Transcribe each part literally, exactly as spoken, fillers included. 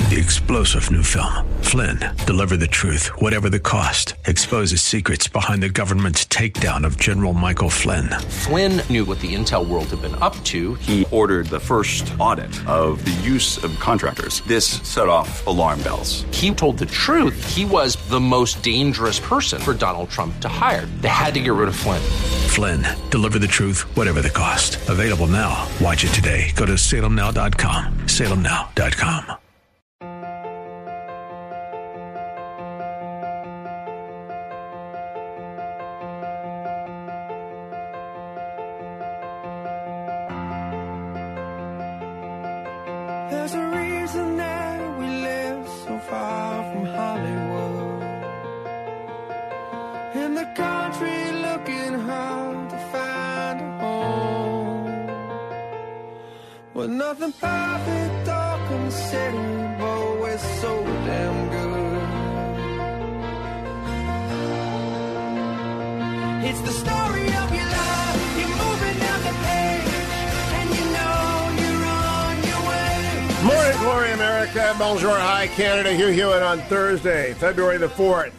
The explosive new film, Flynn, deliver the truth, whatever the cost, exposes secrets behind the government's takedown of General Michael Flynn. Flynn knew what the intel world had been up to. He ordered the first audit of the use of contractors. This set off alarm bells. He told the truth. He was the most dangerous person for Donald Trump to hire. They had to get rid of Flynn. Flynn, deliver the truth, whatever the cost. Available now. Watch it today. Go to salem now dot com. salem now dot com. There's a reason that we live so far from Hollywood, in the country looking hard to find a home, with nothing perfect or considered, but we're so damn good. It's the story of your life, you're moving down the page, and you know you're on your way. Morning, Glory America. Bonjour, hi, Canada. Hugh Hewitt on Thursday, February the fourth,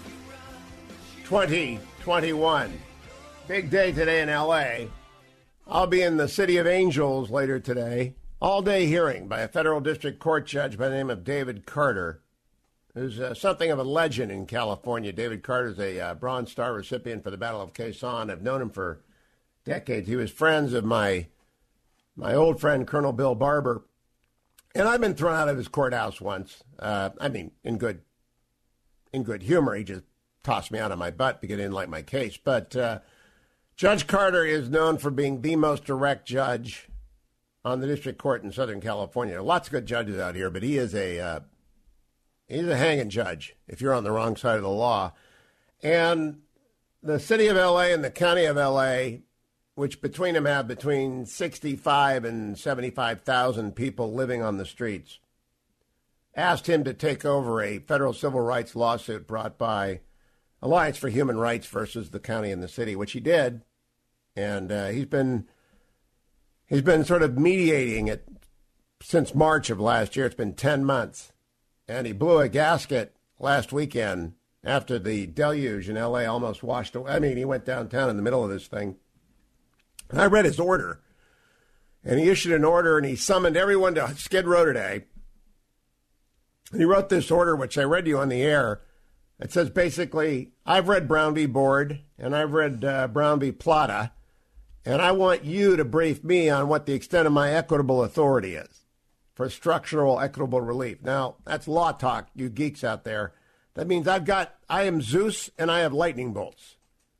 twenty twenty-one. Big day today in L A. I'll be in the City of Angels later today. All-day hearing by a federal district court judge by the name of David Carter, who's uh, something of a legend in California. David Carter's a uh, Bronze Star recipient for the Battle of Quezon. I've known him for decades. He was friends of my my old friend, Colonel Bill Barber. And I've been thrown out of his courthouse once. Uh, I mean, in good in good humor. He just tossed me out of my butt because he didn't like my case. But uh, Judge Carter is known for being the most direct judge on the district court in Southern California. Lots of good judges out here, but he is a uh, he's a hanging judge if you're on the wrong side of the law. And the city of L A and the county of L A, which between them have between sixty-five and seventy-five thousand people living on the streets, asked him to take over a federal civil rights lawsuit brought by Alliance for Human Rights versus the county and the city, which he did. And uh, he's been he's been sort of mediating it since March of last year. It's been ten months. And he blew a gasket last weekend after the deluge in L A almost washed away. I mean, he went downtown in the middle of this thing. And I read his order. And he issued an order, and he summoned everyone to Skid Row today. And he wrote this order, which I read to you on the air. It says basically, I've read Brown v. Board, and I've read uh, Brown v. Plata, and I want you to brief me on what the extent of my equitable authority is for structural equitable relief. Now, that's law talk, you geeks out there. That means I've got, I am Zeus, and I have lightning bolts.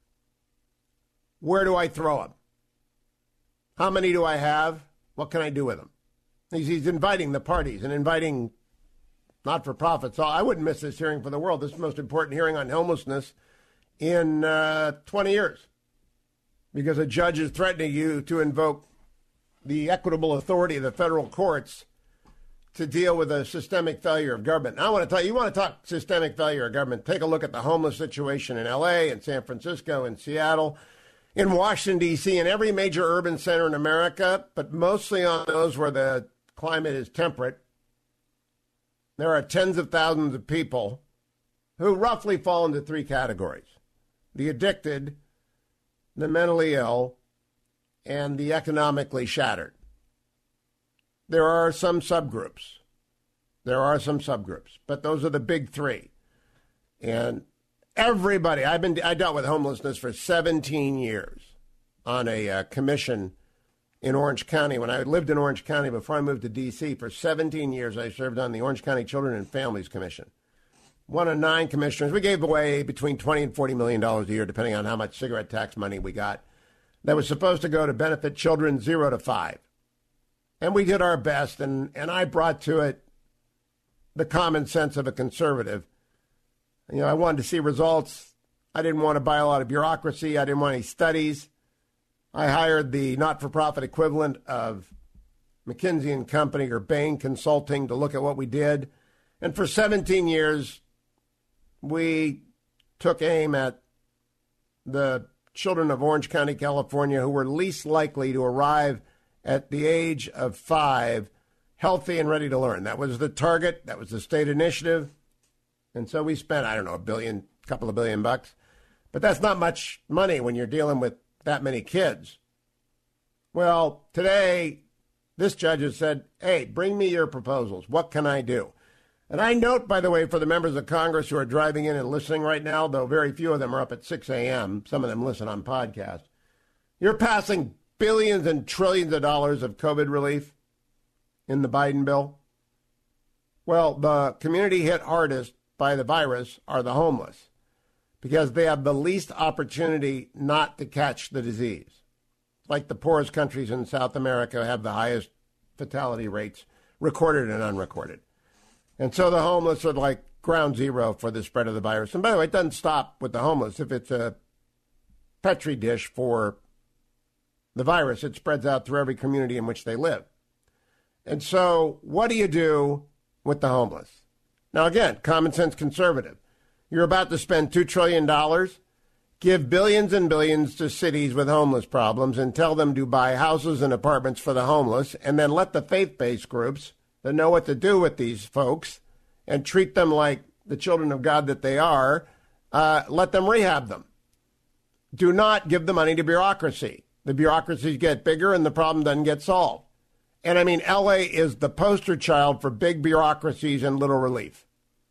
Where do I throw them? How many do I have? What can I do with them? He's, he's inviting the parties and inviting not-for-profits. So I wouldn't miss this hearing for the world. This is the most important hearing on homelessness in uh, twenty years. Because a judge is threatening you to invoke the equitable authority of the federal courts to deal with a systemic failure of government. Now, I want to tell you, you want to talk systemic failure of government, take a look at the homeless situation in L A, in San Francisco, in Seattle, in Washington, D C, in every major urban center in America, but mostly on those where the climate is temperate. There are tens of thousands of people who roughly fall into three categories: the addicted, the mentally ill, and the economically shattered. There are some subgroups. There are some subgroups, but those are the big three. And everybody, I've been, I dealt with homelessness for seventeen years on a uh, commission in Orange County. When I lived in Orange County before I moved to D C, for seventeen years I served on the Orange County Children and Families Commission. One of nine commissioners. We gave away between twenty and forty million dollars a year, depending on how much cigarette tax money we got, that was supposed to go to benefit children zero to five. And we did our best, and, and I brought to it the common sense of a conservative. You know, I wanted to see results. I didn't want to buy a lot of bureaucracy. I didn't want any studies. I hired the not-for-profit equivalent of McKinsey and Company or Bain Consulting to look at what we did. And for seventeen years, we took aim at the children of Orange County, California, who were least likely to arrive at the age of five healthy and ready to learn. That was the target. That was the state initiative. And so we spent, I don't know, a billion, couple of billion bucks. But that's not much money when you're dealing with that many kids. Well, today, this judge has said, hey, bring me your proposals. What can I do? And I note, by the way, for the members of Congress who are driving in and listening right now, though very few of them are up at six a.m., some of them listen on podcast, you're passing billions and trillions of dollars of COVID relief in the Biden bill. Well, the community hit hardest by the virus are the homeless because they have the least opportunity not to catch the disease. Like the poorest countries in South America have the highest fatality rates, recorded and unrecorded. And so the homeless are like ground zero for the spread of the virus. And by the way, it doesn't stop with the homeless. If it's a Petri dish for the virus, it spreads out through every community in which they live. And so what do you do with the homeless? Now, again, common sense conservative. You're about to spend two trillion dollars, give billions and billions to cities with homeless problems and tell them to buy houses and apartments for the homeless, and then let the faith-based groups that know what to do with these folks and treat them like the children of God that they are, uh, let them rehab them. Do not give the money to bureaucracy. The bureaucracies get bigger and the problem doesn't get solved. And I mean, L A is the poster child for big bureaucracies and little relief.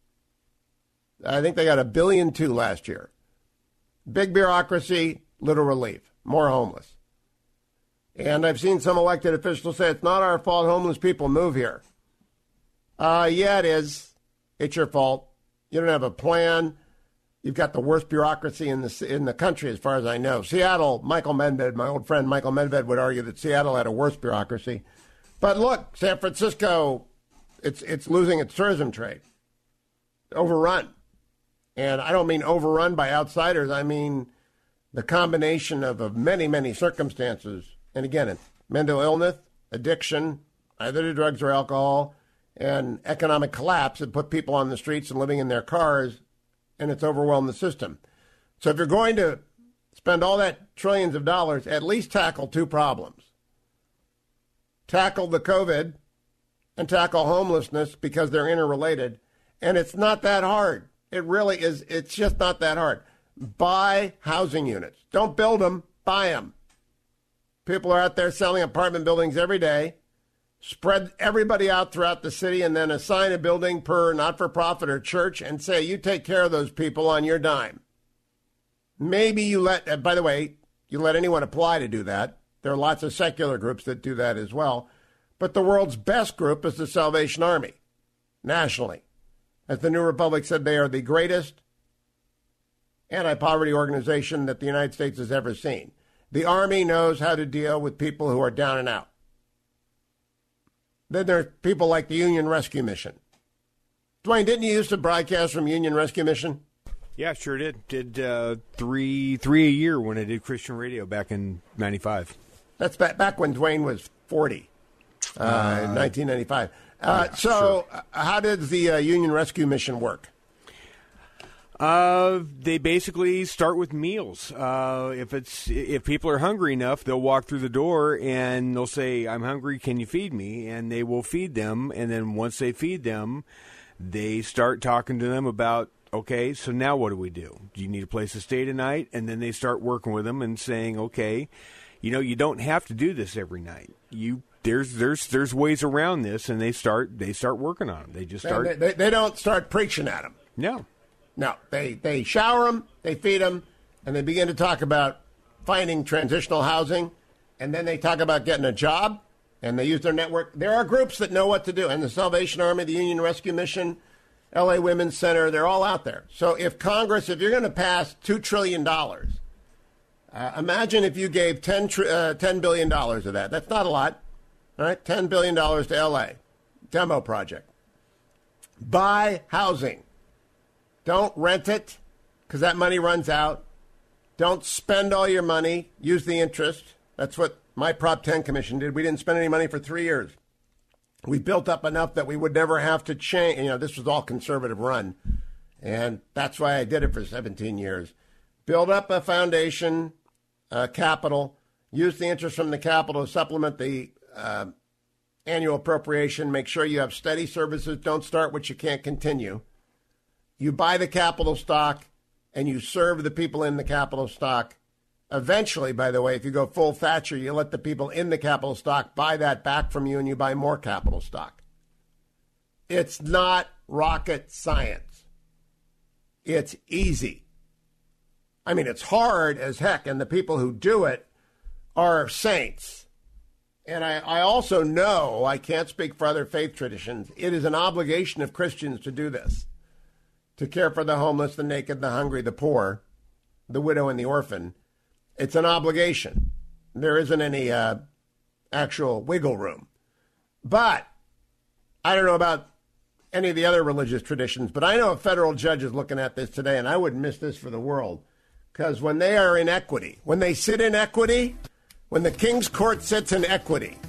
I think they got a billion two last year. Big bureaucracy, little relief, more homeless. And I've seen some elected officials say it's not our fault homeless people move here. Uh, yeah, it is. It's your fault. You don't have a plan. You've got the worst bureaucracy in the in the country, as far as I know. Seattle, Michael Medved, my old friend Michael Medved would argue that Seattle had a worse bureaucracy. But look, San Francisco, it's it's losing its tourism trade. Overrun. And I don't mean overrun by outsiders. I mean the combination of, of many, many circumstances. And again, it's mental illness, addiction, either to drugs or alcohol, and economic collapse that put people on the streets and living in their cars, and it's overwhelmed the system. So if you're going to spend all that trillions of dollars, at least tackle two problems. Tackle the COVID and tackle homelessness because they're interrelated. And it's not that hard. It really is. It's just not that hard. Buy housing units. Don't build them. Buy them. People are out there selling apartment buildings every day. Spread everybody out throughout the city and then assign a building per not-for-profit or church and say, you take care of those people on your dime. Maybe you let, uh, by the way, you let anyone apply to do that. There are lots of secular groups that do that as well. But the world's best group is the Salvation Army, nationally. As the New Republic said, they are the greatest anti-poverty organization that the United States has ever seen. The Army knows how to deal with people who are down and out. Then there are people like the Union Rescue Mission. Dwayne, didn't you used to broadcast from Union Rescue Mission? Yeah, sure did. Did uh, three three a year when I did Christian radio back in ninety-five. That's back, back when Dwayne was forty, uh, uh, in nineteen ninety-five. Uh, yeah, so sure. How does the uh, Union Rescue Mission work? Uh, they basically start with meals. Uh, if it's if people are hungry enough, they'll walk through the door and they'll say, "I'm hungry. Can you feed me?" And they will feed them. And then once they feed them, they start talking to them about, okay, so now what do we do? Do you need a place to stay tonight? And then they start working with them and saying, okay, you know, you don't have to do this every night. You there's there's there's ways around this, and they start they start working on them. They just start. They, they, they don't start preaching at them. No. No, they, they shower them, they feed them, and they begin to talk about finding transitional housing, and then they talk about getting a job, and they use their network. There are groups that know what to do, and the Salvation Army, the Union Rescue Mission, L A Women's Center, they're all out there. So if Congress, if you're going to pass two trillion dollars, uh, imagine if you gave ten, tri- uh, ten billion dollars of that. That's not a lot, all right? ten billion dollars to L A, demo project. Buy housing. Don't rent it, because that money runs out. Don't spend all your money. Use the interest. That's what my Prop ten Commission did. We didn't spend any money for three years. We built up enough that we would never have to change. You know, this was all conservative run, and that's why I did it for seventeen years. Build up a foundation, uh, capital. Use the interest from the capital to supplement the uh, annual appropriation. Make sure you have steady services. Don't start what you can't continue. You buy the capital stock, and you serve the people in the capital stock. Eventually, by the way, if you go full Thatcher, you let the people in the capital stock buy that back from you, and you buy more capital stock. It's not rocket science. It's easy. I mean, it's hard as heck, and the people who do it are saints. And I, I also know, I can't speak for other faith traditions, it is an obligation of Christians to do this, to care for the homeless, the naked, the hungry, the poor, the widow, and the orphan. It's an obligation. There isn't any uh, actual wiggle room. But I don't know about any of the other religious traditions, but I know a federal judge is looking at this today, and I wouldn't miss this for the world, because when they are in equity, when they sit in equity, when the King's Court sits in equity,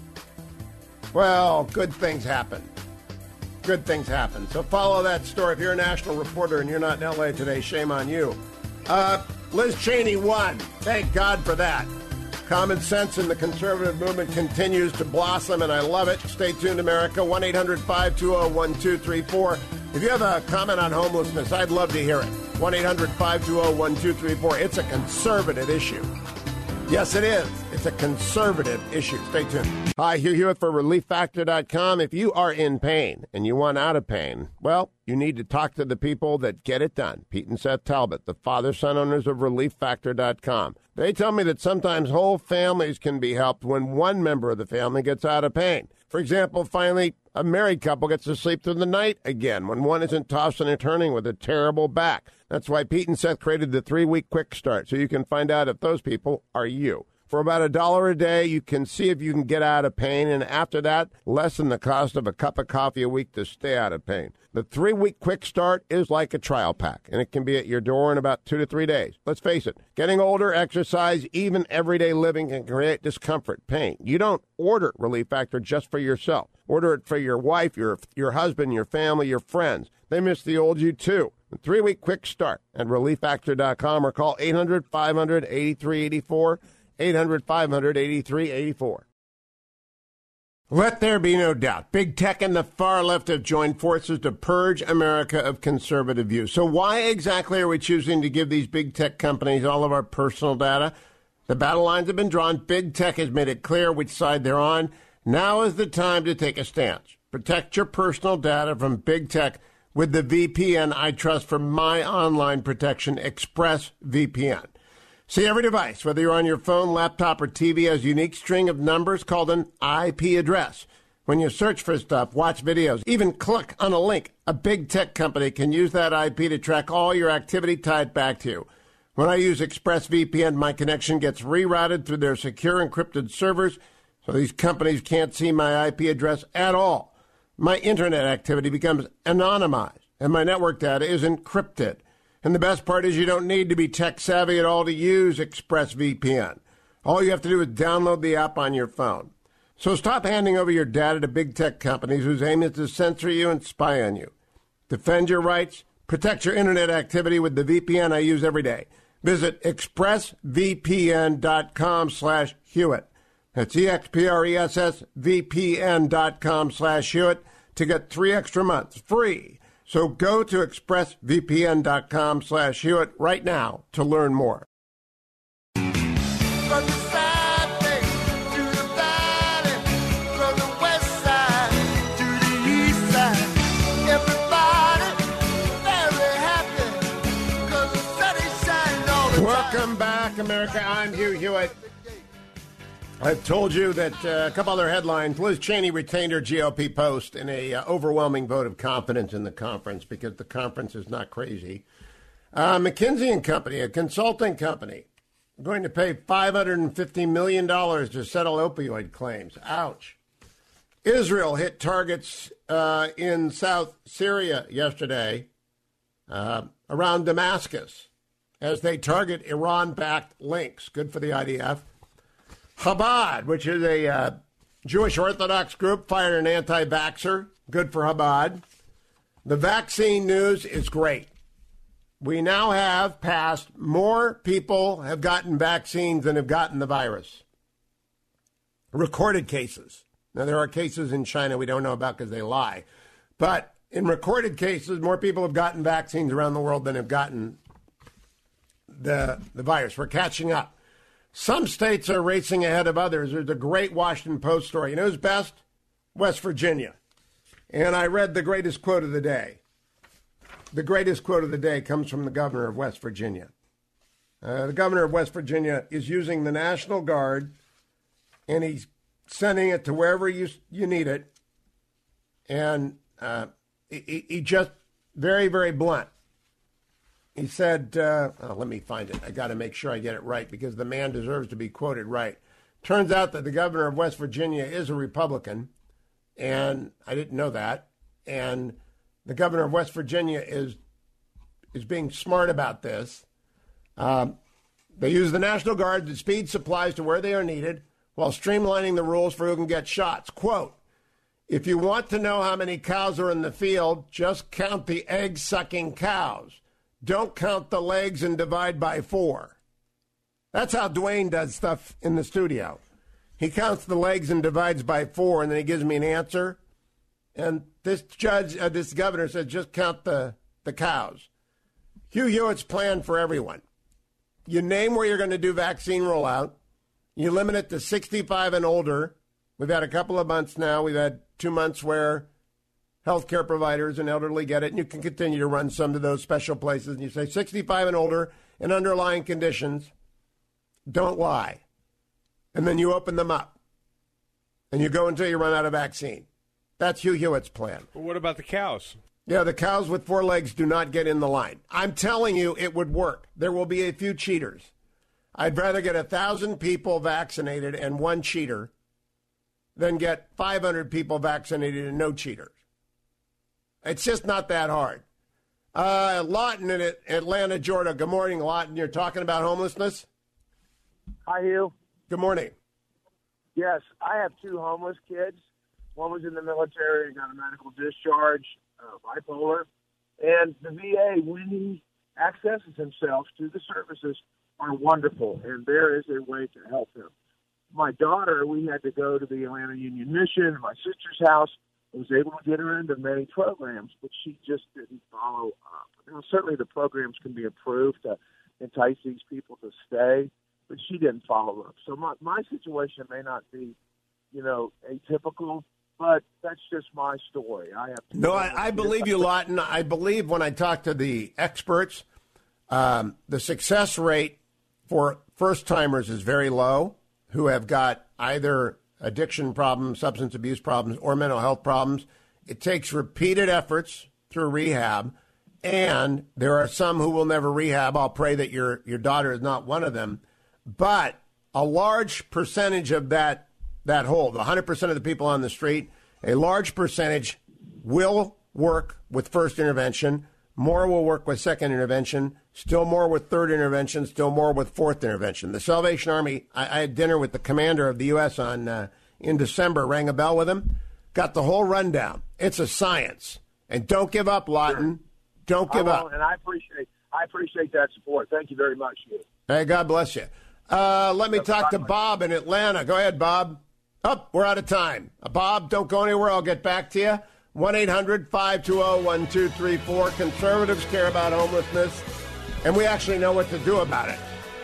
well, good things happen. Good things happen. So follow that story. If you're a national reporter and you're not in L A today, shame on you. Uh, Liz Cheney won. Thank God for that. Common sense in the conservative movement continues to blossom, and I love it. Stay tuned, America. one eight hundred five two zero one two three four. If you have a comment on homelessness, I'd love to hear it. one eight hundred five two zero one two three four. It's a conservative issue. Yes, it is. It's a conservative issue. Stay tuned. Hi, Hugh Hewitt for relief factor dot com. If you are in pain and you want out of pain, well, you need to talk to the people that get it done. Pete and Seth Talbot, the father-son owners of relief factor dot com. They tell me that sometimes whole families can be helped when one member of the family gets out of pain. For example, finally, a married couple gets to sleep through the night again when one isn't tossing and turning with a terrible back. That's why Pete and Seth created the three-week quick start, so you can find out if those people are you. For about a dollar a day, you can see if you can get out of pain, and after that, less than the cost of a cup of coffee a week to stay out of pain. The three-week quick start is like a trial pack, and it can be at your door in about two to three days. Let's face it, getting older, exercise, even everyday living can create discomfort, pain. You don't order Relief Factor just for yourself. Order it for your wife, your your husband, your family, your friends. They miss the old you, too. A three-week quick start at relief factor dot com or call eight hundred five hundred eighty-three eighty-four, eight hundred five hundred eighty-three eighty-four. Let there be no doubt, big tech and the far left have joined forces to purge America of conservative views. So why exactly are we choosing to give these big tech companies all of our personal data? The battle lines have been drawn. Big tech has made it clear which side they're on. Now is the time to take a stance. Protect your personal data from big tech with the V P N I trust for my online protection, ExpressVPN. See, every device, whether you're on your phone, laptop, or T V, has a unique string of numbers called an I P address. When you search for stuff, watch videos, even click on a link, a big tech company can use that I P to track all your activity tied back to you. When I use ExpressVPN, my connection gets rerouted through their secure encrypted servers, so these companies can't see my I P address at all. My internet activity becomes anonymized, and my network data is encrypted. And the best part is you don't need to be tech-savvy at all to use ExpressVPN. All you have to do is download the app on your phone. So stop handing over your data to big tech companies whose aim is to censor you and spy on you. Defend your rights. Protect your internet activity with the V P N I use every day. Visit expressvpn.com slash Hewitt. That's E-X-P-R-E-S-S-V-P-N dot com slash Hewitt to get three extra months free. So go to expressvpn.com slash Hewitt right now to learn more. From the side bay to the valley, from the west side to the east side, everybody very happy because the sun is shining all the time. Welcome back, America. I'm Hugh Hewitt. I've told you that uh, a couple other headlines. Liz Cheney retained her G O P post in a uh, overwhelming vote of confidence in the conference because the conference is not crazy. Uh, McKinsey and Company, a consulting company, going to pay five hundred fifty million dollars to settle opioid claims. Ouch. Israel hit targets uh, in South Syria yesterday uh, around Damascus as they target Iran-backed links. Good for the I D F. Chabad, which is a uh, Jewish Orthodox group, fired an anti-vaxxer. Good for Chabad. The vaccine news is great. We now have passed more people have gotten vaccines than have gotten the virus. Recorded cases. Now, there are cases in China we don't know about because they lie. But in recorded cases, more people have gotten vaccines around the world than have gotten the, the virus. We're catching up. Some states are racing ahead of others. There's a great Washington Post story. You know who's best? West Virginia. And I read the greatest quote of the day. The greatest quote of the day comes from the governor of West Virginia. Uh, the governor of West Virginia is using the National Guard, and he's sending it to wherever you you need it. And uh, he, he just very, very blunt. He said, uh, oh, let me find it. I got to make sure I get it right because the man deserves to be quoted right. Turns out that the governor of West Virginia is a Republican, and I didn't know that. And the governor of West Virginia is is being smart about this. Um, they use the National Guard to speed supplies to where they are needed while streamlining the rules for who can get shots. Quote, if you want to know how many cows are in the field, just count the egg-sucking cows. Don't count the legs and divide by four. That's how Dwayne does stuff in the studio. He counts the legs and divides by four, and then he gives me an answer. And this judge, uh, this governor said, just count the, the cows. Hugh Hewitt's plan for everyone. You name where you're going to do vaccine rollout. You limit it to sixty-five and older. We've had a couple of months now. We've had two months where healthcare providers and elderly get it, and you can continue to run some of those special places. And you say sixty-five and older and underlying conditions, don't lie. And then you open them up, and you go until you run out of vaccine. That's Hugh Hewitt's plan. Well, what about the cows? Yeah, the cows with four legs do not get in the line. I'm telling you, it would work. There will be a few cheaters. I'd rather get one thousand people vaccinated and one cheater than get five hundred people vaccinated and no cheaters. It's just not that hard. Uh, Lawton in Atlanta, Georgia. Good morning, Lawton. You're talking about homelessness? Hi, Hugh. Good morning. Yes, I have two homeless kids. One was in the military and got a medical discharge, uh, bipolar. And the V A, when he accesses himself to the services, are wonderful, and there is a way to help him. My daughter, we had to go to the Atlanta Union Mission, my sister's house. I was able to get her into many programs, but she just didn't follow up. Now, certainly the programs can be improved to entice these people to stay, but she didn't follow up. So my, my situation may not be, you know, atypical, but that's just my story. I have to no, I, I believe you, Lawton. I believe when I talk to the experts, um, the success rate for first-timers is very low who have got either addiction problems, substance abuse problems, or mental health problems. It takes repeated efforts through rehab, and there are some who will never rehab. I'll pray that your, your daughter is not one of them. But a large percentage of that that whole, the one hundred percent of the people on the street, a large percentage will work with first intervention, more will work with second intervention, still more with third intervention, still more with fourth intervention. The Salvation Army, I, I had dinner with the commander of the U S on uh, in December, rang a bell with him, got the whole rundown. It's a science. And don't give up, Lawton. Don't give up. And I appreciate I appreciate that support. Thank you very much, Hugh. Hey, God bless you. Uh, let me talk to Bob in Atlanta. Go ahead, Bob. Oh, we're out of time. Uh, Bob, don't go anywhere. I'll get back to you. one eight hundred five two zero one two three four. Conservatives care about homelessness, and we actually know what to do about it.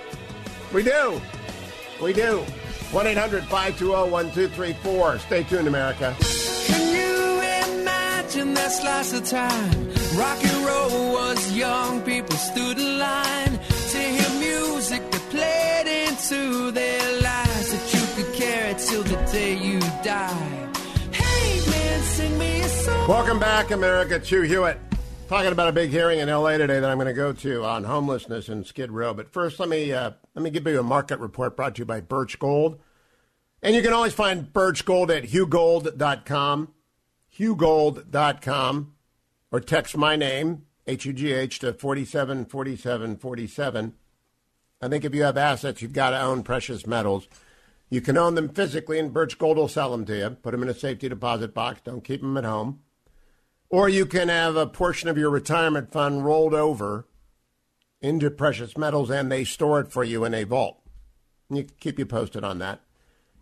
We do. We do. one eight hundred five two zero one two three four. Stay tuned, America. Can you imagine that slice of time? Rock and roll was young people stood in line to hear music that played into their lives that you could carry till the day you die. Hey man, sing me a song. Welcome back, America. Hugh Hewitt talking about a big hearing in L A today that I'm going to go to on homelessness in Skid Row. But first, let me uh, let me give you a market report brought to you by Birch Gold. And you can always find Birch Gold at hugh gold dot com, hugh gold dot com, or text my name, H U G H, to forty-seven forty-seven forty-seven. I think if you have assets, you've got to own precious metals. You can own them physically, and Birch Gold will sell them to you. Put them in a safety deposit box. Don't keep them at home. Or you can have a portion of your retirement fund rolled over into precious metals, and they store it for you in a vault. And you keep you posted on that.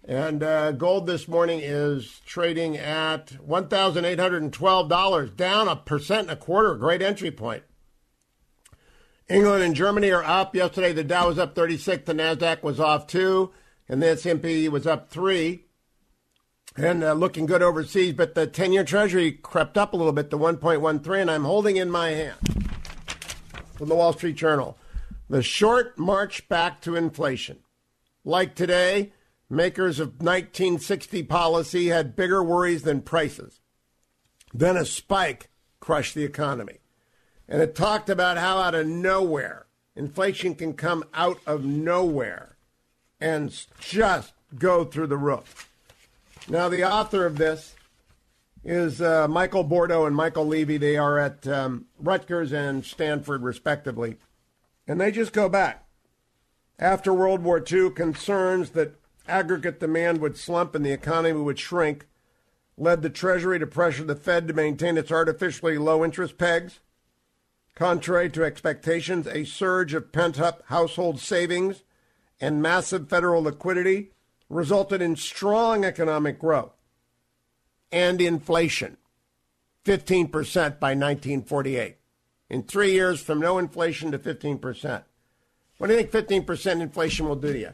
And uh, gold this morning is trading at one thousand eight hundred twelve dollars, down a percent and a quarter, great entry point. England and Germany are up. Yesterday, the Dow was up thirty-six, the NASDAQ was off two, and the S and P was up three. And uh, looking good overseas, but the ten-year Treasury crept up a little bit to one point one three, and I'm holding in my hand from the Wall Street Journal the short march back to inflation. Like today, makers of nineteen sixty policy had bigger worries than prices. Then a spike crushed the economy. And it talked about how out of nowhere, inflation can come out of nowhere and just go through the roof. Now, the author of this is uh, Michael Bordeaux and Michael Levy. They are at um, Rutgers and Stanford, respectively. And they just go back. After World War Two, concerns that aggregate demand would slump and the economy would shrink led the Treasury to pressure the Fed to maintain its artificially low interest pegs. Contrary to expectations, a surge of pent-up household savings and massive federal liquidity resulted in strong economic growth and inflation, fifteen percent by nineteen forty-eight. In three years, from no inflation to fifteen percent. What do you think fifteen percent inflation will do to you?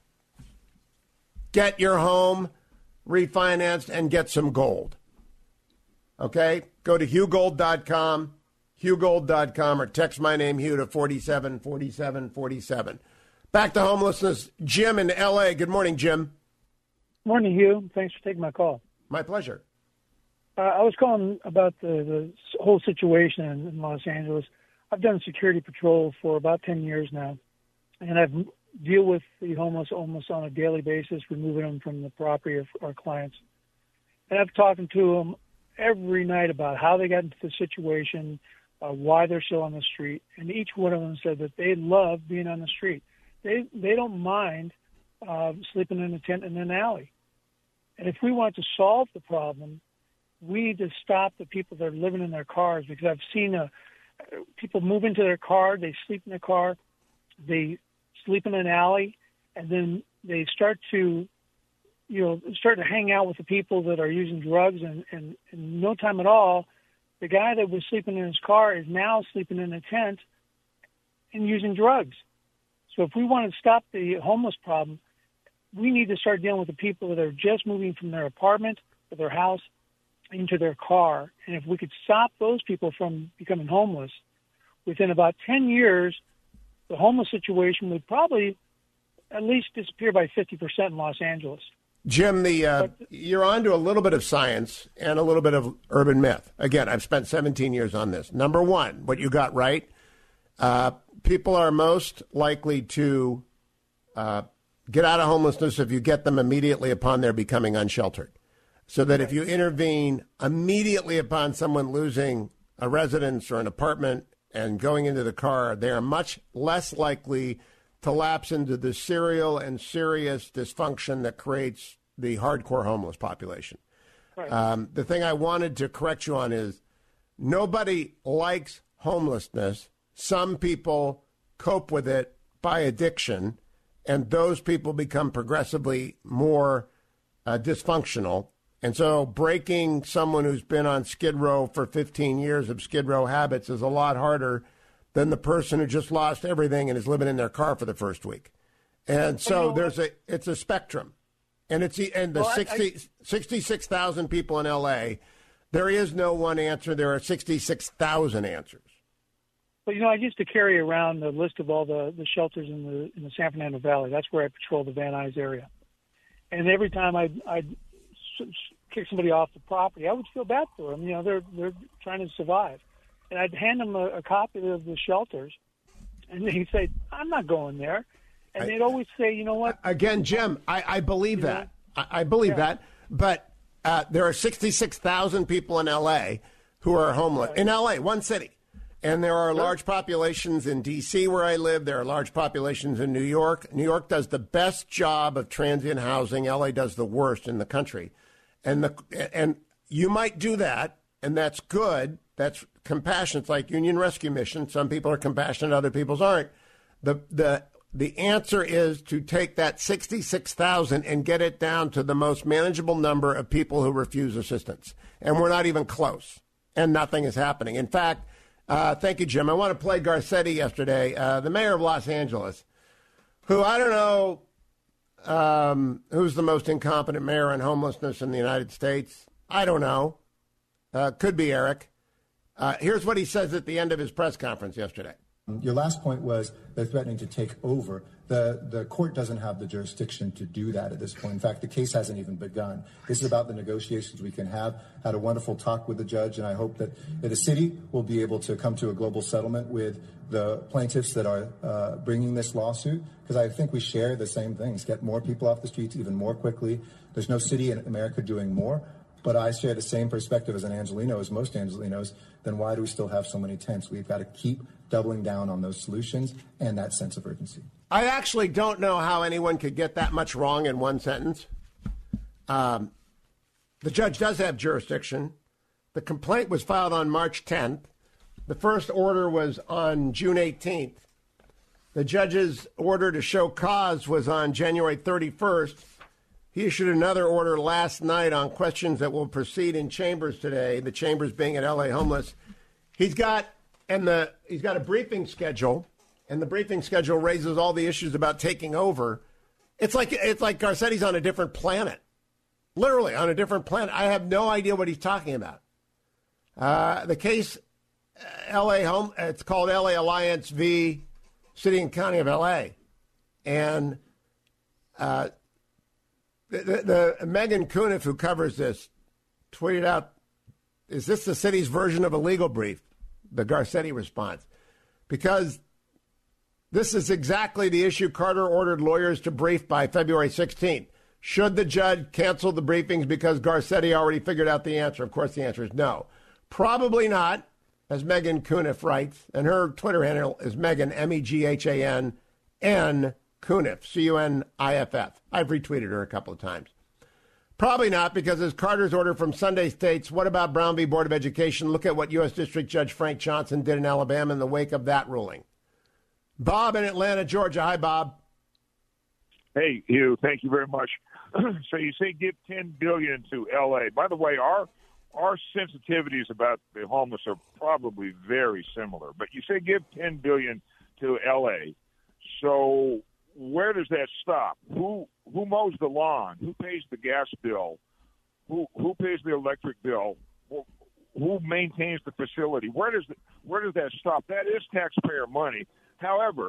Get your home refinanced and get some gold. Okay? Go to hugh gold dot com, hugh gold dot com, or text my name, Hugh, to forty-seven forty-seven forty-seven. Back to homelessness. Jim in L A. Good morning, Jim. Morning, Hugh. Thanks for taking my call. My pleasure. Uh, I was calling about the, the whole situation in, in Los Angeles. I've done security patrol for about ten years now, and I've deal with the homeless almost on a daily basis, removing them from the property of our clients. And I've talked to them every night about how they got into the situation, uh, why they're still on the street, and each one of them said that they love being on the street. They they don't mind uh, sleeping in a tent in an alley. And if we want to solve the problem, we need to stop the people that are living in their cars, because I've seen uh, people move into their car, they sleep in their car, they sleep in an alley, and then they start to, you know, start to hang out with the people that are using drugs, and, and in no time at all, the guy that was sleeping in his car is now sleeping in a tent and using drugs. So if we want to stop the homeless problem, we need to start dealing with the people that are just moving from their apartment or their house into their car. And if we could stop those people from becoming homeless, within about ten years, the homeless situation would probably at least disappear by fifty percent in Los Angeles. Jim, the uh, but, you're on to a little bit of science and a little bit of urban myth. Again, I've spent seventeen years on this. Number one, what you got right, uh, people are most likely to uh, get out of homelessness if you get them immediately upon their becoming unsheltered. So that if you intervene immediately upon someone losing a residence or an apartment and going into the car, they are much less likely to lapse into the serial and serious dysfunction that creates the hardcore homeless population. Right. Um, the thing I wanted to correct you on is nobody likes homelessness. Some people cope with it by addiction, and those people become progressively more uh, dysfunctional. And so breaking someone who's been on Skid Row for fifteen years of Skid Row habits is a lot harder than the person who just lost everything and is living in their car for the first week. And so you know there's a it's a spectrum. And it's and the well, sixty, I, sixty-six thousand people in L A, there is no one answer. There are sixty-six thousand answers. But, you know, I used to carry around the list of all the, the shelters in the in the San Fernando Valley. That's where I patrol the Van Nuys area. And every time I'd, I'd kick somebody off the property, I would feel bad for them. You know, they're they're trying to survive. And I'd hand them a, a copy of the shelters, and they'd say, I'm not going there. And I, they'd always say, you know what? Again, Jim, I, I believe you that. I, I believe yeah. that. But uh, there are sixty-six thousand people in L A who are homeless. Right. In L A, one city. And there are large populations in D C where I live. There are large populations in New York. New York does the best job of transient housing. L A does the worst in the country. And the and you might do that, and that's good. That's compassion. It's like Union Rescue Mission. Some people are compassionate, other people aren't. The the The answer is to take that sixty-six thousand and get it down to the most manageable number of people who refuse assistance. And we're not even close. And nothing is happening. In fact, uh, thank you, Jim. I want to play Garcetti yesterday, uh, the mayor of Los Angeles, who I don't know um, who's the most incompetent mayor on homelessness in the United States. I don't know. Uh, could be Eric. Uh, here's what he says at the end of his press conference yesterday. Your last point was they're threatening to take over. The the court doesn't have the jurisdiction to do that at this point. In fact, the case hasn't even begun. This is about the negotiations we can have. Had a wonderful talk with the judge, and I hope that, that the city will be able to come to a global settlement with the plaintiffs that are uh, bringing this lawsuit, because I think we share the same things. Get more people off the streets even more quickly. There's no city in America doing more. But I share the same perspective as an Angelino, as most Angelinos. Then why do we still have so many tents? We've got to keep doubling down on those solutions and that sense of urgency. I actually don't know how anyone could get that much wrong in one sentence. Um, the judge does have jurisdiction. The complaint was filed on March tenth. The first order was on June eighteenth. The judge's order to show cause was on January thirty-first. He issued another order last night on questions that will proceed in chambers today, the chambers being at L A Homeless. He's got and the he's got a briefing schedule, and the briefing schedule raises all the issues about taking over. It's like it's like Garcetti's on a different planet, literally on a different planet. I have no idea what he's talking about. Uh, the case, uh, L A Home, it's called L A Alliance v. City and County of L A, and uh, the, the, the Megan Cuniff, who covers this, tweeted out, "Is this the city's version of a legal brief?" The Garcetti response, because this is exactly the issue Carter ordered lawyers to brief by February sixteenth. Should the judge cancel the briefings because Garcetti already figured out the answer? Of course, the answer is no. Probably not, as Megan Cuniff writes, and her Twitter handle is Megan, M E G H A N, N, Cuniff, C U N I F F. I've retweeted her a couple of times. Probably not, because as Carter's order from Sunday states, what about Brown v. Board of Education? Look at what U S District Judge Frank Johnson did in Alabama in the wake of that ruling. Bob in Atlanta, Georgia. Hi, Bob. Hey, Hugh. Thank you very much. So you say give ten billion dollars to L A. By the way, our our sensitivities about the homeless are probably very similar. But you say give ten billion dollars to L A. So where does that stop? Who who mows the lawn? Who pays the gas bill? Who who pays the electric bill? Who, who maintains the facility? Where does the, where does that stop? That is taxpayer money. However,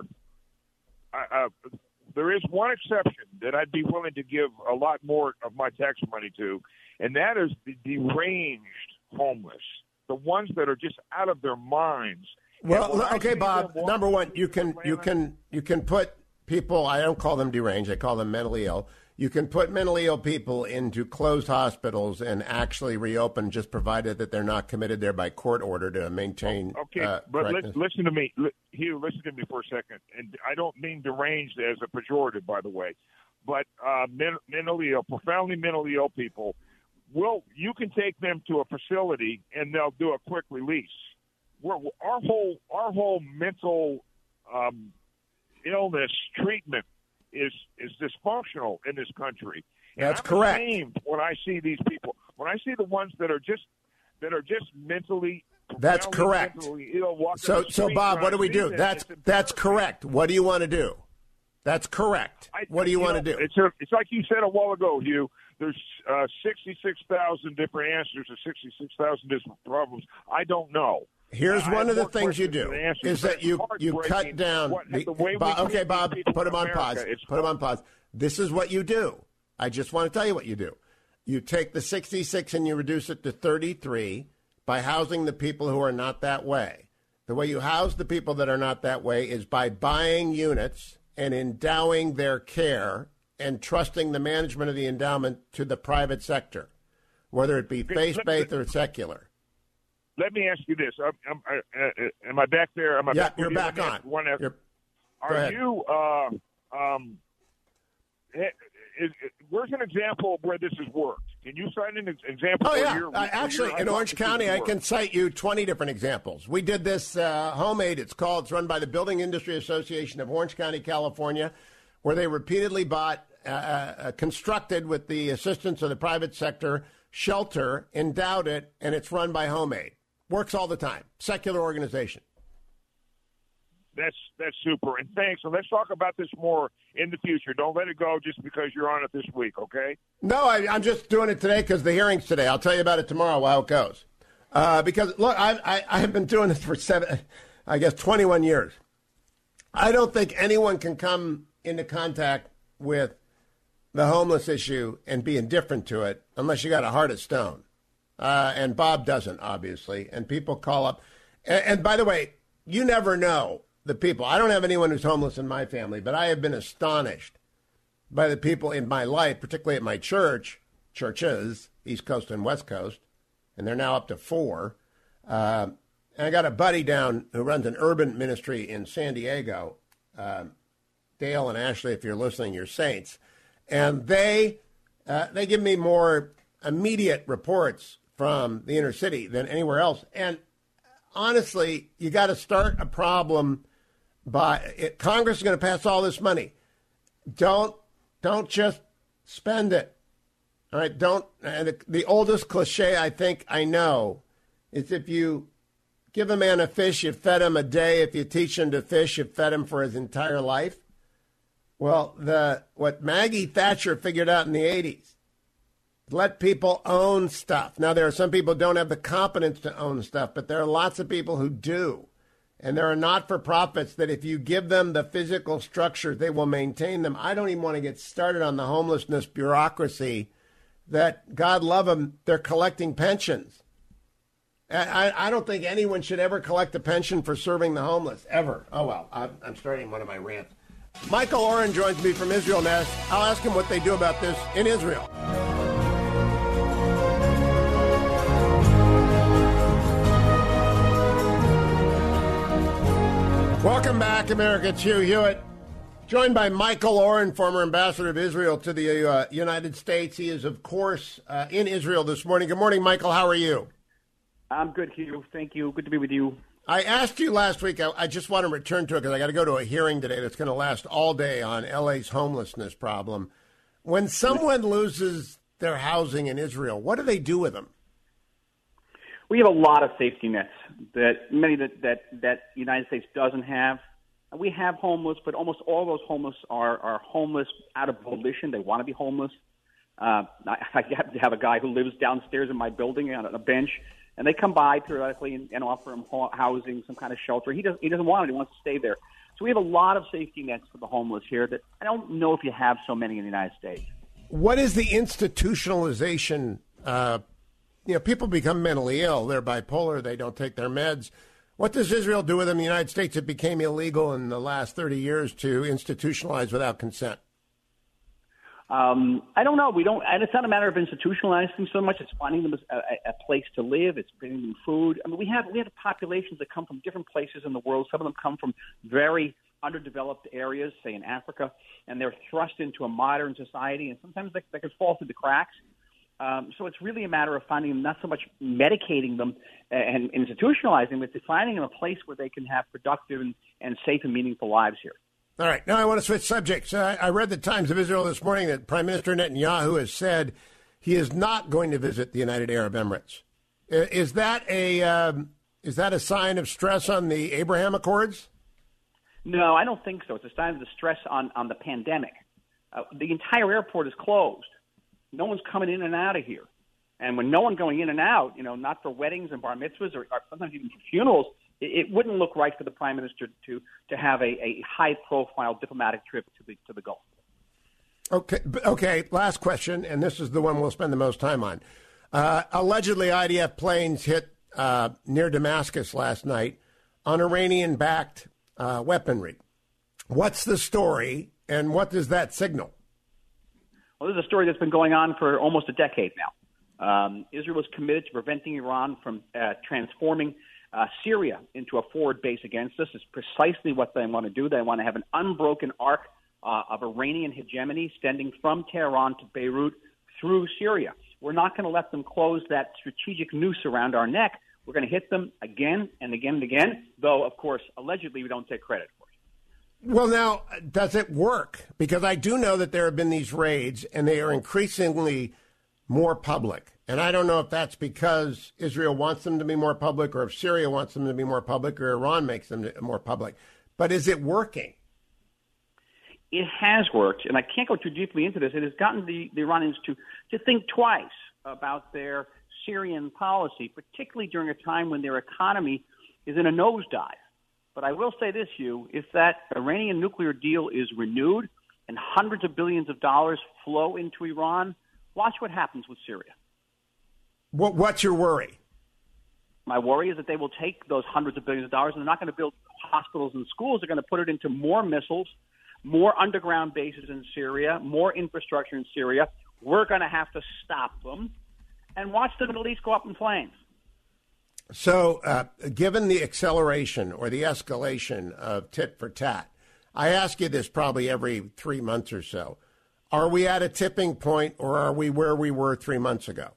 I, uh, there is one exception that I'd be willing to give a lot more of my tax money to, and that is the deranged homeless, the ones that are just out of their minds. Well, okay, Bob. Number one, you can you can you can put people, I don't call them deranged, I call them mentally ill. You can put mentally ill people into closed hospitals and actually reopen, just provided that they're not committed there by court order to maintain. Okay, uh, but li- listen to me, Hugh. Listen to me for a second, and I don't mean deranged as a pejorative, by the way, but uh, men- mentally ill, profoundly mentally ill people. Well, you can take them to a facility and they'll do a quick release. We're, our whole our whole mental um, illness treatment is is dysfunctional in this country. And That's I'm correct. ashamed when I see these people, when I see the ones that are just that are just mentally. That's correct. Mentally ill, so, so Bob, what do we do? That's that's correct. What do you want to do? That's correct. I, what do you, you want know, to do? It's a, it's like you said a while ago, Hugh. There's uh, sixty-six thousand different answers to sixty-six thousand different problems. I don't know. Here's uh, one of the things you do is that you, you cut down. What, the, the way Bob, okay, Bob, put him on America, pause. Put him on pause. This is what you do. I just want to tell you what you do. You take the sixty-six and you reduce it to thirty-three by housing the people who are not that way. The way you house the people that are not that way is by buying units and endowing their care and trusting the management of the endowment to the private sector, whether it be faith-based or secular. Let me ask you this: I'm, I'm, uh, Am I back there? Am I yeah, back you're you? back on. One you're, are you? Uh, um, is, where's an example of where this has worked? Can you cite an example? Oh, where yeah. you're, Uh, actually, in Orange County, I can cite you twenty different examples. We did this uh, Homemade, it's called. It's run by the Building Industry Association of Orange County, California, where they repeatedly bought, uh, uh, constructed with the assistance of the private sector, shelter, endowed it, and it's run by Homemade. Works all the time. Secular organization. That's that's super. And thanks. And let's talk about this more in the future. Don't let it go just because you're on it this week, okay? No, I, I'm just doing it today because the hearing's today. I'll tell you about it tomorrow, how it goes. Uh, because, look, I, I, I have been doing this for, seven, I guess, twenty-one years. I don't think anyone can come into contact with the homeless issue and be indifferent to it unless you got a heart of stone. Uh, and Bob doesn't, obviously. And people call up. And, and by the way, you never know the people. I don't have anyone who's homeless in my family, but I have been astonished by the people in my life, particularly at my church, churches, East Coast and West Coast, and they're now up to four. Uh, and I got a buddy down who runs an urban ministry in San Diego. Uh, Dale and Ashley, if you're listening, you're saints. And they uh, they give me more immediate reports from the inner city than anywhere else. And honestly, you got to start a problem by it. Congress is going to pass all this money. Don't don't just spend it. All right. Don't. And the, the oldest cliche I think I know is if you give a man a fish, you fed him a day. If you teach him to fish, you fed him for his entire life. Well, the what Maggie Thatcher figured out in the eighties, let people own stuff. Now, there are some people who don't have the competence to own stuff, but there are lots of people who do. And there are not-for-profits that if you give them the physical structure, they will maintain them. I don't even want to get started on the homelessness bureaucracy that, God love them, they're collecting pensions. I, I don't think anyone should ever collect a pension for serving the homeless, ever. Oh, well, I'm, I'm starting one of my rants. Michael Oren joins me from Israel Nest. I'll ask him what they do about this in Israel. Welcome back, America. It's Hugh Hewitt, joined by Michael Oren, former ambassador of Israel to the uh, United States. He is, of course, uh, in Israel this morning. Good morning, Michael. How are you? I'm good, Hugh. Thank you. Good to be with you. I asked you last week, I, I just want to return to it because I got to go to a hearing today that's going to last all day on L A's homelessness problem. When someone loses their housing in Israel, what do they do with them? We have a lot of safety nets that many that that that the United States doesn't have. We have homeless, but almost all those homeless are are homeless out of volition. They want to be homeless. Uh, I, I happen to have a guy who lives downstairs in my building on a bench, and they come by periodically and, and offer him housing, some kind of shelter. He doesn't he doesn't want it. He wants to stay there. So we have a lot of safety nets for the homeless here that I don't know if you have so many in the United States. What is the institutionalization? Uh, you know, people become mentally ill. They're bipolar. They don't take their meds. What does Israel do with them in the United States? It became illegal in the last thirty years to institutionalize without consent. Um, I don't know. We don't, and it's not a matter of institutionalizing so much. It's finding them a, a, a place to live. It's bringing them food. I mean, we have we have populations that come from different places in the world. Some of them come from very underdeveloped areas, say in Africa, and they're thrust into a modern society, and sometimes they, they can fall through the cracks. Um, so it's really a matter of finding them, not so much medicating them and institutionalizing them, but finding them a place where they can have productive and, and safe and meaningful lives here. All right. Now I want to switch subjects. Uh, I read the Times of Israel this morning that Prime Minister Netanyahu has said he is not going to visit the United Arab Emirates. Is that a um, is that a sign of stress on the Abraham Accords? No, I don't think so. It's a sign of the stress on, on the pandemic. Uh, the entire airport is closed. No one's coming in and out of here. And when no one's going in and out, you know, not for weddings and bar mitzvahs or, or sometimes even for funerals, it, it wouldn't look right for the prime minister to to have a, a high-profile diplomatic trip to the to the Gulf. Okay, okay. Last question, and this is the one we'll spend the most time on. Uh, allegedly, I D F planes hit uh, near Damascus last night on Iranian-backed uh, weaponry. What's the story, and what does that signal? Well, this is a story that's been going on for almost a decade now. Um, Israel is committed to preventing Iran from uh, transforming uh, Syria into a forward base against us. It's precisely what they want to do. They want to have an unbroken arc uh, of Iranian hegemony extending from Tehran to Beirut through Syria. We're not going to let them close that strategic noose around our neck. We're going to hit them again and again and again, though, of course, allegedly we don't take credit for it. Well, now, does it work? Because I do know that there have been these raids, and they are increasingly more public. And I don't know if that's because Israel wants them to be more public, or if Syria wants them to be more public, or Iran makes them more public. But is it working? It has worked, and I can't go too deeply into this. It has gotten the, the Iranians to, to think twice about their Syrian policy, particularly during a time when their economy is in a nosedive. But I will say this, Hugh, if that Iranian nuclear deal is renewed and hundreds of billions of dollars flow into Iran, watch what happens with Syria. What, what's your worry? My worry is that they will take those hundreds of billions of dollars and they're not going to build hospitals and schools. They're going to put it into more missiles, more underground bases in Syria, more infrastructure in Syria. We're going to have to stop them and watch the Middle East go up in flames. So, uh, given the acceleration or the escalation of tit for tat, I ask you this probably every three months or so. Are we at a tipping point, or are we where we were three months ago?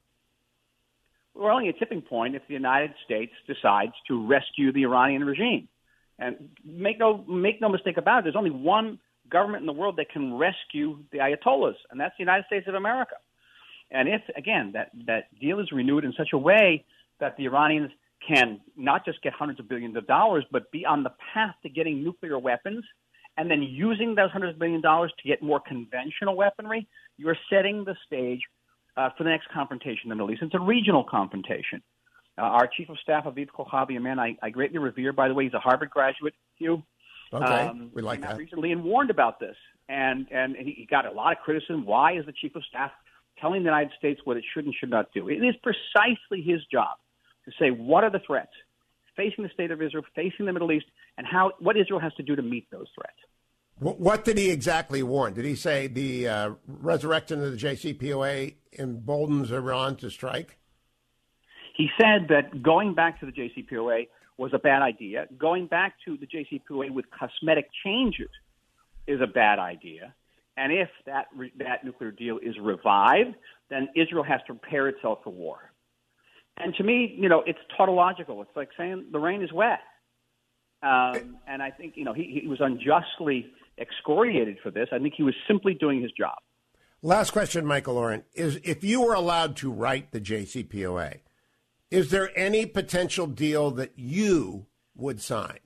We're only at a tipping point if the United States decides to rescue the Iranian regime. And make no make no mistake about it, there's only one government in the world that can rescue the Ayatollahs, and that's the United States of America. And if, again, that, that deal is renewed in such a way that the Iranians can not just get hundreds of billions of dollars, but be on the path to getting nuclear weapons and then using those hundreds of billion dollars to get more conventional weaponry, you're setting the stage uh, for the next confrontation in the Middle East. It's a regional confrontation. Uh, our chief of staff, Aviv Kochavi, a man I, I greatly revere, by the way, he's a Harvard graduate, Hugh. Okay, um, we like that. Recently and warned about this. And, and he got a lot of criticism. Why is the chief of staff telling the United States what it should and should not do? It is precisely his job to say what are the threats facing the state of Israel, facing the Middle East, and how what Israel has to do to meet those threats. What did he exactly warn? Did he say the uh, resurrection of the J C P O A emboldens Iran to strike? He said that going back to the J C P O A was a bad idea. Going back to the J C P O A with cosmetic changes is a bad idea. And if that re- that nuclear deal is revived, then Israel has to prepare itself for war. And to me, you know, it's tautological. It's like saying the rain is wet. Um, and I think, you know, he, he was unjustly excoriated for this. I think he was simply doing his job. Last question, Michael Oren, is if you were allowed to write the J C P O A, is there any potential deal that you would sign?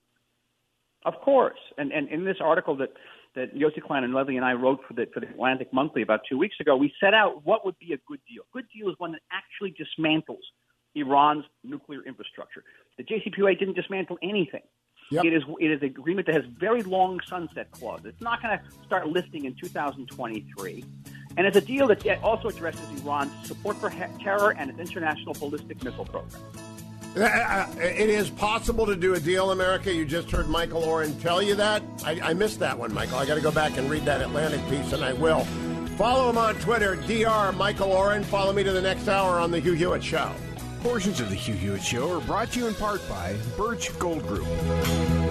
Of course. And, and in this article that, that Yossi Klein and Levy and I wrote for the, for the Atlantic Monthly about two weeks ago, we set out what would be a good deal. A good deal is one that actually dismantles Iran's nuclear infrastructure. The J C P O A didn't dismantle anything. Yep. It is it is an agreement that has very long sunset clauses. It's not going to start lifting in two thousand twenty-three. And it's a deal that also addresses Iran's support for terror and its international ballistic missile program. Uh, it is possible to do a deal, America. You just heard Michael Oren tell you that. I, I missed that one, Michael. I got to go back and read that Atlantic piece, and I will. Follow him on Twitter, D R Michael Oren. Follow me to the next hour on The Hugh Hewitt Show. Portions of The Hugh Hewitt Show are brought to you in part by Birch Gold Group.